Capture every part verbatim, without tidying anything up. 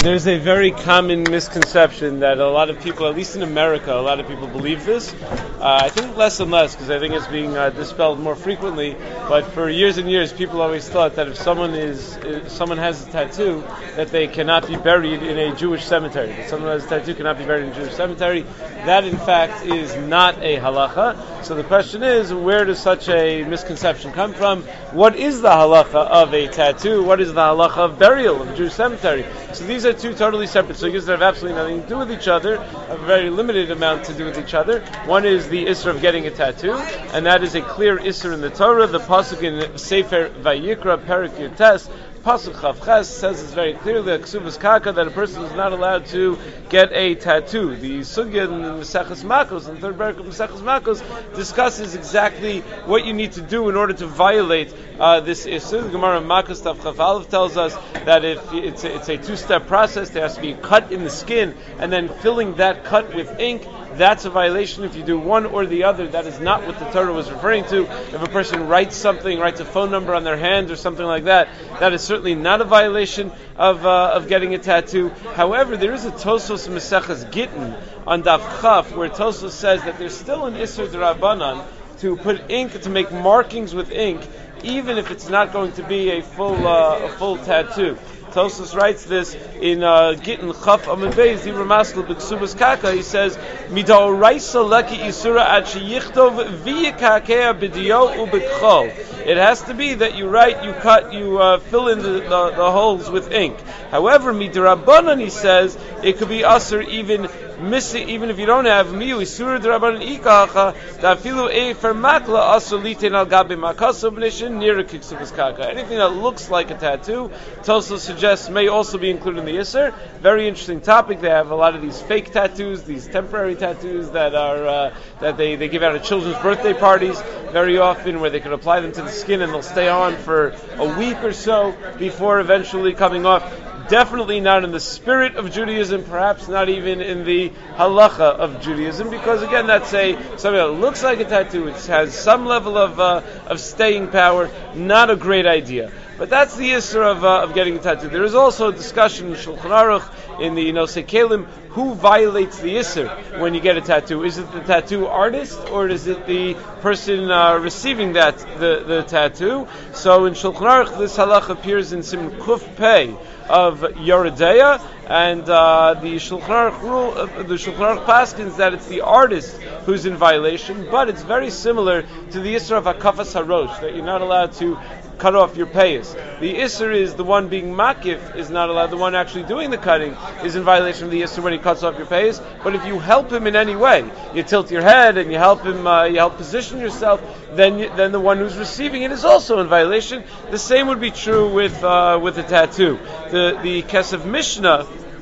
There's a very common misconception that a lot of people, at least in America, a lot of people believe this. Uh, I think less and less, because I think it's being uh, dispelled more frequently. But for years and years, people always thought that if someone is, if someone has a tattoo, that they cannot be buried in a Jewish cemetery. That someone who has a tattoo cannot be buried in a Jewish cemetery. That, in fact, is not a halacha. So the question is, where does such a misconception come from? What is the halacha of a tattoo? What is the halacha of burial of a Jewish cemetery? So these are two totally separate sugyas that have absolutely nothing to do with each other, a very limited amount to do with each other. One is the issur of getting a tattoo, and that is a clear issur in the Torah. The pasuk in Sefer Vayikra, Perek Yutes, Pasuk Chav Ches says this very clearly, Ksuvas Kaka, that a person is not allowed to get a tattoo. The Sugya in Maseches Makos, in the third parak of Maseches Makos, discusses exactly what you need to do in order to violate uh, this issur. The Gemara Makos Tav Chav Aleph tells us that if it's a, it's a two-step process, there has to be a cut in the skin, and then filling that cut with ink. That's a violation. If you do one or the other, that is not what the Torah was referring to. If a person writes something, writes a phone number on their hand or something like that, that is certainly not a violation of uh, of getting a tattoo. However, there is a Tosos Maseches Gittin on Daf Chaf where Tosos says that there's still an Issur D'Rabbanan to put ink, to make markings with ink, even if it's not going to be a full uh, a full tattoo. Tosos writes this in uh, Gittin Chaf Amud Beis, Dibur Maskil B'Ksubas Kaka. He says, "Midaoraisa leki isura ad sheyichtov v'yikakea b'diyo u'b'kchol." It has to be that you write, you cut, you uh, fill in the, the, the holes with ink. However, midrabanan, he says, it could be usher even missing, even if you don't have miu isura drabanan ikacha dafilu efer makla asur liten al gabe makaso b'nishin nira kiksubas kaka. Anything that looks like a tattoo, Tosos suggests may also be included in the issur. Very interesting topic. They have a lot of these fake tattoos, these temporary tattoos that are uh, that they, they give out at children's birthday parties very often, where they can apply them to the skin and they'll stay on for a week or so before eventually coming off. Definitely not in the spirit of Judaism, perhaps not even in the halacha of Judaism, because again, that's a something that looks like a tattoo. It has some level of uh, of staying power. Not a great idea. But that's the issur of uh, of getting a tattoo. There is also a discussion in Shulchan Aruch, in the Nosei Kelim, who violates the issur when you get a tattoo. Is it the tattoo artist, or is it the person uh, receiving that the, the tattoo? So in Shulchan Aruch, this halach appears in Sim Kuf Pei of Yoredeya, and uh, the Shulchan Aruch rule, uh, the Shulchan Aruch paskins that it's the artist who's in violation, but it's very similar to the issur of Hakafas Harosh, that you're not allowed to cut off your payas. The issur is the one being makif is not allowed. The one actually doing the cutting is in violation of the issur when he cuts off your payas. But if you help him in any way, you tilt your head and you help him, uh, you help position yourself, then you, then the one who's receiving it is also in violation. The same would be true with uh, with a tattoo. The the Kesef Mishnah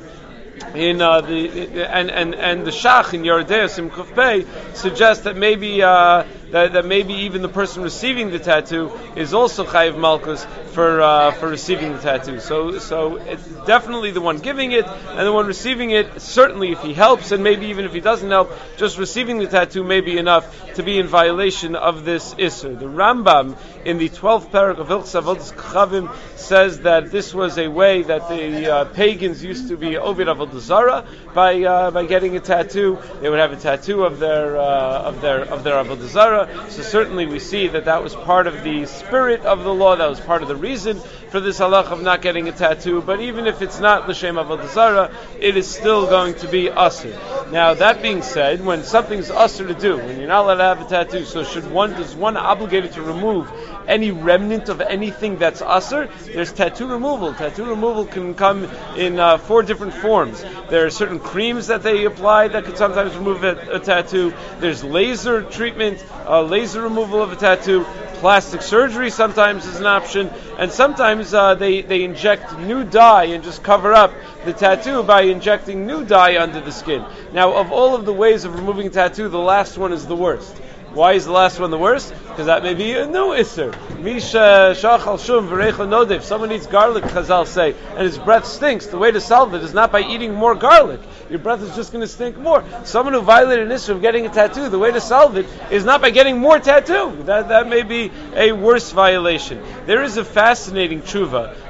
in uh, the and and and the Shach in Yoredeya Simchuf Pei suggests that maybe uh, that, that maybe even the person receiving the tattoo is also chayiv malchus for uh, for receiving the tattoo. So so it's definitely the one giving it and the one receiving it. Certainly, if he helps, and maybe even if he doesn't help, just receiving the tattoo may be enough to be in violation of this issur. The Rambam in the twelfth parak of Hilchos Avodas Kachavim says that this was a way that the uh, pagans used to be ovid avodah zara by uh, by getting a tattoo. They would have a tattoo of their uh, of their of their avodah zara. So certainly we see that that was part of the spirit of the law. That was part of the reason for this halach of not getting a tattoo. But even if it's not l'shem avodah zara, it is still going to be asur. Now that being said, when something's asur to do, when you're not allowed to have a tattoo, so should one is one obligated to remove any remnant of anything that's asur? There's tattoo removal. Tattoo removal can come in uh, four different forms. There are certain creams that they apply that could sometimes remove a, a tattoo. There's laser treatment, uh, laser removal of a tattoo. Plastic surgery sometimes is an option, and sometimes uh, they, they inject new dye and just cover up the tattoo by injecting new dye under the skin. Now, of all of the ways of removing a tattoo, the last one is the worst. Why is the last one the worst? Because that may be a new issur. Misha shachal shum v'reicha nodev. Someone eats garlic, Chazal say, and his breath stinks. The way to solve it is not by eating more garlic. Your breath is just going to stink more. Someone who violated an issur of getting a tattoo, the way to solve it is not by getting more tattoo. That that may be a worse violation. There is a fascinating tshuva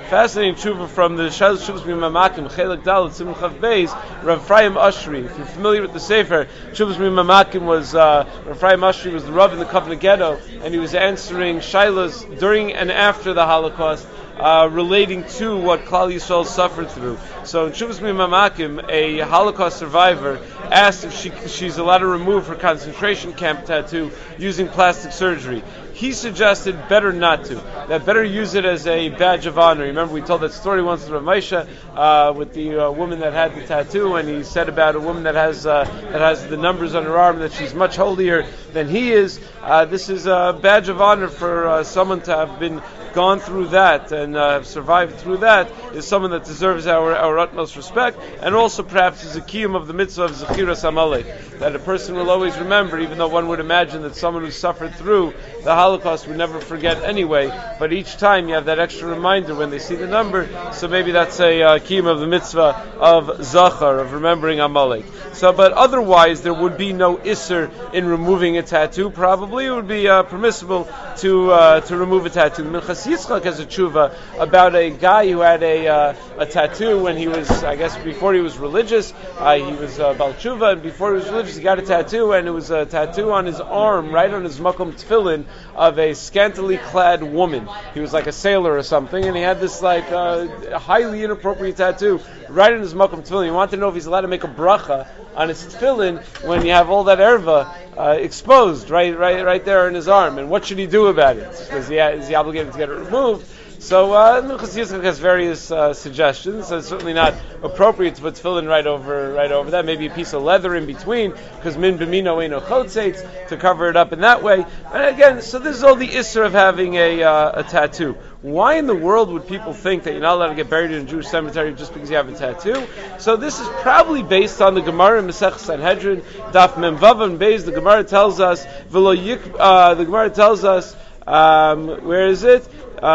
Fascinating tshuva from the Shal Shuvas Mimamakim, Chelik Dalet, Simon Chav Beis, Rav Ephraim Ashri. If you're familiar with the Sefer, Shuvas Mimamakim was, uh, Rav Ephraim Ashri was the Rav in the Kovna Ghetto, and he was answering Shailas during and after the Holocaust, Uh, relating to what Klal Yisrael suffered through. So in Shuvas Mimamakim, a Holocaust survivor asked if she, she's allowed to remove her concentration camp tattoo using plastic surgery. He suggested better not to. That better use it as a badge of honor. Remember, we told that story once to Rav Moshe uh, with the uh, woman that had the tattoo, and he said about a woman that has uh, that has the numbers on her arm that she's much holier than he is. Uh, this is a badge of honor for uh, someone to have been gone through that and uh, survived through that is someone that deserves our, our utmost respect, and also perhaps is a kiyum of the mitzvah of Zechiras Amalek, that a person will always remember, even though one would imagine that someone who suffered through the Holocaust would never forget anyway, but each time you have that extra reminder when they see the number, so maybe that's a uh, kiyum of the mitzvah of Zachar, of remembering Amalek. So, but otherwise there would be no isser in removing a tattoo. Probably it would be uh, permissible to uh, to remove a tattoo. Minchas Yitzchak has a tshuva about a guy who had a uh, a tattoo when he was, I guess, before he was religious. Uh, he was uh, Bal Tshuva, and before he was religious, he got a tattoo, and it was a tattoo on his arm, right on his makom tefillin, of a scantily clad woman. He was like a sailor or something, and he had this like uh, highly inappropriate tattoo right on his makom tefillin. He wanted to know if he's allowed to make a bracha on his tefillin when you have all that erva uh, exposed right, right, right there in his arm, and what should he do about it? Is he, is he obligated to get it removed? So uh, Minchas Yitzchak has various uh, suggestions. So it's certainly not appropriate to put tefillin right over, right over that. Maybe a piece of leather in between, because min b'mino eino chotzeitz, to cover it up in that way. And again, so this is all the isser of having a uh, a tattoo. Why in the world would people think that you're not allowed to get buried in a Jewish cemetery just because you have a tattoo? So this is probably based on the Gemara in Masech Sanhedrin, Daf Mem Vav and Beis. The Gemara tells us, v'lo yik, uh, the Gemara tells us, um, where is it?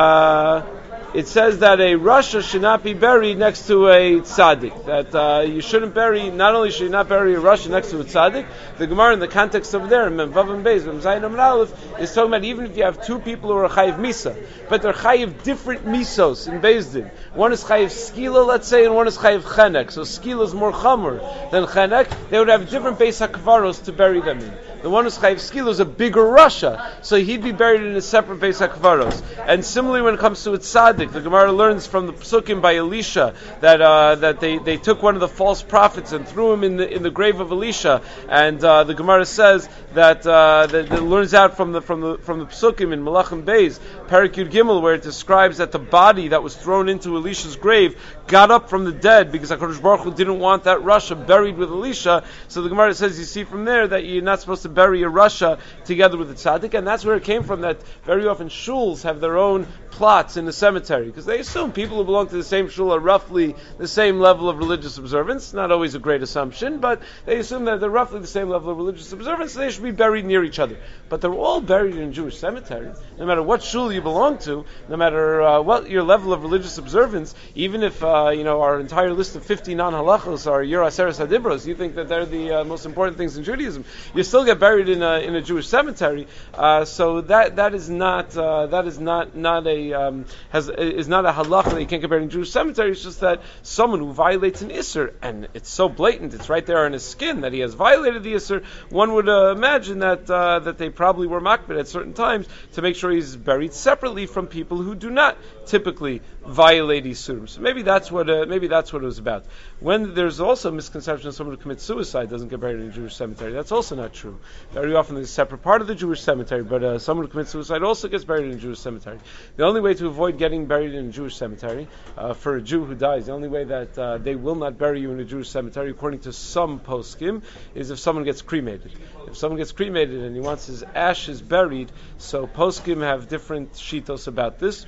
Uh, it says that a Rasha should not be buried next to a tzaddik. That uh, you shouldn't bury, not only should you not bury a Rasha next to a tzaddik, the Gemara in the context over there, Mem Vav and Beis, Mem Zayin Amar Aleph, is talking about even if you have two people who are chayiv misa, but they're chayiv different misos in Beis Din. One is chayiv skila, let's say, and one is chayiv chenek. So skila is more chamor than chenek. They would have different beis hakvaros to bury them in. The one who's chayiv skila is a bigger Rasha, so he'd be buried in a separate beis hakvaros. And similarly, when it comes to a tzaddik, the Gemara learns from the Psukim by Elisha that uh, that they, they took one of the false prophets and threw him in the in the grave of Elisha. And uh, the Gemara says that uh, that it learns out from the from the from the Psukim in Malachim Beis, Perek Yud Gimel, where it describes that the body that was thrown into Elisha's grave got up from the dead because HaKadosh Baruch Hu didn't want that Rasha buried with Elisha. So the Gemara says, you see from there that you're not supposed to bury a Rasha together with the tzaddik, and that's where it came from, that very often shuls have their own plots in the cemetery, because they assume people who belong to the same shul are roughly the same level of religious observance. Not always a great assumption, but they assume that they're roughly the same level of religious observance, so they should be buried near each other. But they're all buried in Jewish cemeteries. No matter what shul you belong to, no matter uh, what your level of religious observance, even if uh, you know our entire list of fifty non-halachos are Yer Aseres Hadibros, you think that they're the uh, most important things in Judaism, you still get buried in a in a Jewish cemetery. Uh, so that that is not uh, that is not not a um, has is not a halacha that you can't get buried in a Jewish cemetery. It's just that someone who violates an isser, and it's so blatant, it's right there on his skin that he has violated the isser. One would uh, imagine that uh, that they probably were makbid at certain times to make sure he's buried separately from people who do not typically violate isurim. So maybe that's what uh, maybe that's what it was about. When there's also a misconception that someone who commits suicide doesn't get buried in a Jewish cemetery, that's also not true. Very often there's a separate part of the Jewish cemetery, but uh, someone who commits suicide also gets buried in a Jewish cemetery. The only way to avoid getting buried in a Jewish cemetery uh, for a Jew who dies, the only way that uh, they will not bury you in a Jewish cemetery, according to some poskim, is if someone gets cremated. If someone gets cremated and he wants his ashes buried, so poskim have different shitos about this.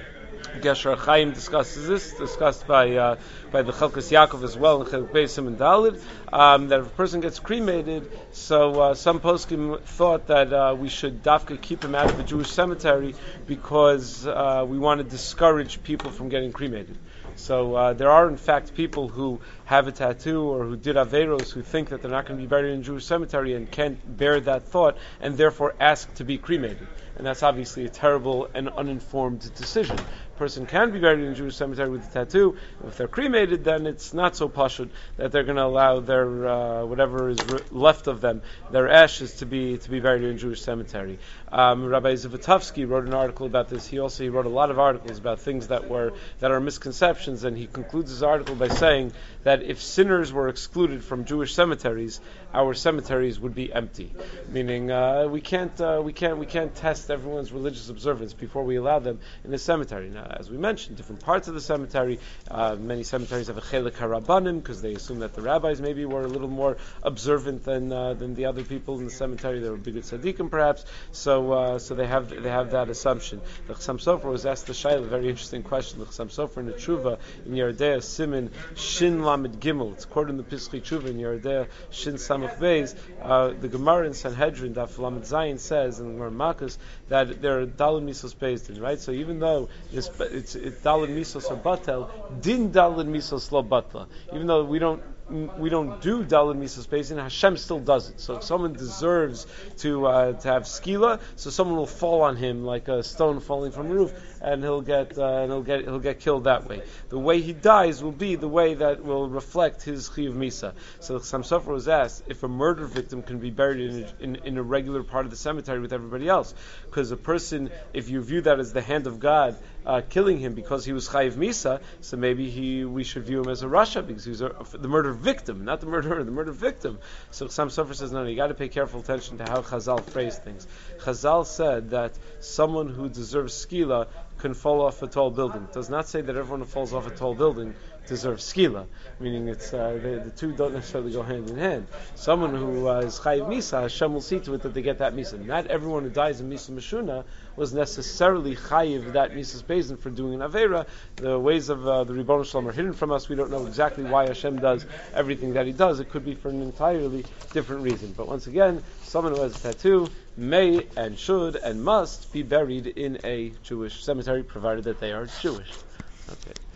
Gesher Chaim discusses this, discussed by uh, by the Chelkas Yaakov as well in Chelk Beis Siman Daled, um, that if a person gets cremated, so uh, some poskim thought that uh, we should dafka keep him out of the Jewish cemetery because uh, we want to discourage people from getting cremated. So uh, there are in fact people who have a tattoo or who did averos who think that they're not going to be buried in a Jewish cemetery and can't bear that thought and therefore ask to be cremated. And that's obviously a terrible and uninformed decision, person can be buried in a Jewish cemetery with a tattoo. If they're cremated, then it's not so pashut that they're going to allow their uh, whatever is re- left of them, their ashes, to be to be buried in a Jewish cemetery. Um, Rabbi Zivotofsky wrote an article about this. He also he wrote a lot of articles about things that were that are misconceptions, and he concludes his article by saying that if sinners were excluded from Jewish cemeteries, our cemeteries would be empty. Meaning, uh, we can't uh, we can't we can't test everyone's religious observance before we allow them in the cemetery. Now, as we mentioned, different parts of the cemetery. Uh, many cemeteries have a chelik harabanim because they assume that the rabbis maybe were a little more observant than uh, than the other people in the cemetery. They were bigger tzaddikim, perhaps. So uh, so they have they have that assumption. The Chassam Sofer was asked the Shaila, a very interesting question. The Chassam Sofer in the Tshuva in Yerdea Simin Shin Lamed Gimel. It's quoted in the Pischei Tshuva in Yerdea Shin Samach Beis. Uh, the Gemara in Sanhedrin Daf Lamed Zayin says in the Gemara Makos that there are Daled Misos based in, right? So even though it's it's, it's Daled Misos or Batel, Din Daled Misos Lo Batla. Even though we don't we don't do Daled Misos Bezin, Hashem still does it. So if someone deserves to uh, to have skila, so someone will fall on him like a stone falling from a roof, and he'll get uh, and he'll get he'll get killed that way. The way he dies will be the way that will reflect his chiyuv misa. So Chassam Sofer was asked if a murder victim can be buried in a, in, in a regular part of the cemetery with everybody else, because a person, if you view that as the hand of God uh, killing him because he was chayiv misa, so maybe he we should view him as a rasha because he was a, the murder victim, not the murderer, the murder victim. So Chassam Sofer says, no, no, you got to pay careful attention to how Chazal phrased things. Chazal said that someone who deserves skila can fall off a tall building. It does not say that everyone who falls off a tall building deserves skila, meaning it's uh, the, the two don't necessarily go hand in hand. Someone who uh, is chayiv misa, Hashem will see to it that they get that misa. Not everyone who dies in misa meshuna was necessarily chayiv that misas bezin for doing an avera. The ways of uh, the Ribbono Shel Olam are hidden from us. We don't know exactly why Hashem does everything that He does. It could be for an entirely different reason. But once again, someone who has a tattoo may and should and must be buried in a Jewish cemetery, provided that they are Jewish. Okay.